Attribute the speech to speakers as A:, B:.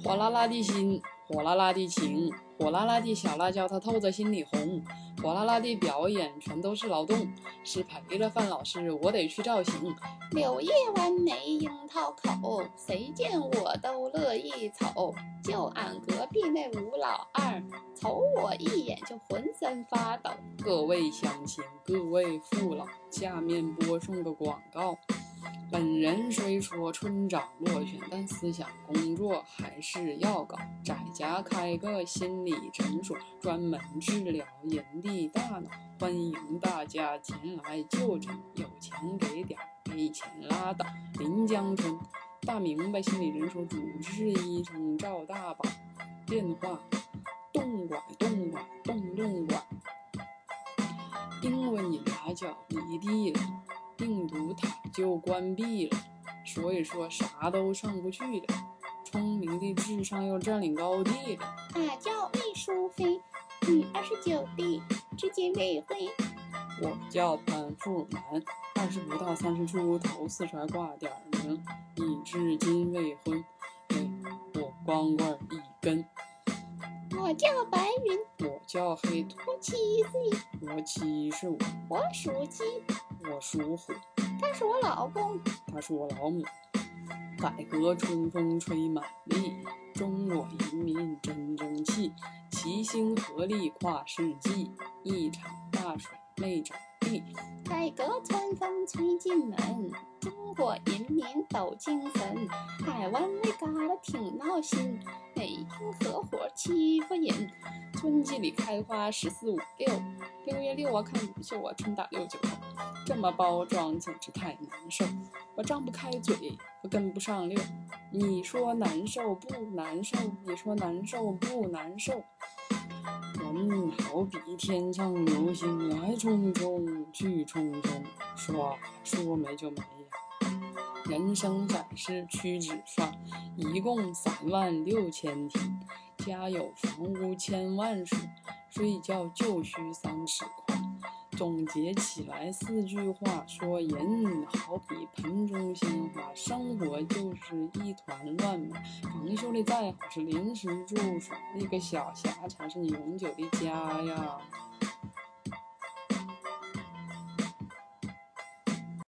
A: 火辣辣的心，火辣辣的情，火辣辣的小辣椒它透着心里红，火辣辣的表演全都是劳动，是赔了范老师我得去造型。
B: 柳叶弯眉樱桃口，谁见我都乐意瞅。就俺隔壁那吴老二，瞅我一眼就浑身发抖。
A: 各位乡亲，各位父老，下面播送个广告。本人虽说村长落选，但思想工作还是要搞，在家开个心理诊所，专门治疗人的大脑，欢迎大家前来就诊，有钱给点，没钱拉倒。临江村大明白心理诊所主治医生赵大宝，电话动管，因为你俩脚离地了，病毒塔就关闭了，所以说啥都上不去了，聪明的智商又占领高地了。
B: 他叫魏淑菲，女29的，至今未婚。
A: 我叫潘富南，20不到30出头，四川挂点零，你至今未婚。我光棍一根。
B: 我叫白云，
A: 我叫黑土，
B: 我7岁，
A: 我75，
B: 我属鸡，
A: 我属虎，
B: 他是我老公，
A: 他是我老母。改革春风吹满地，中国人民真争气，齐心合力跨世纪，一场大水没长地。
B: 改革春风吹进门，中国人民都精神。台湾那旮旯挺闹心，美英合伙欺负人。
A: 春季里开花14、5、6，6月6看不秀，我春打6、9头，这么包装简直太难受，我张不开嘴，我跟不上溜。你说难受不难受？你说难受不难受？人好比天上流星，来匆匆去匆匆，说没就没呀。人生在世屈指算，一共36000天，家有房屋1000万处，睡觉就需3尺宽。总结起来4句话，说人好比盆中鲜花，生活就是一团乱麻。房修的再好是临时住所，那个小辖才是你永久的家呀。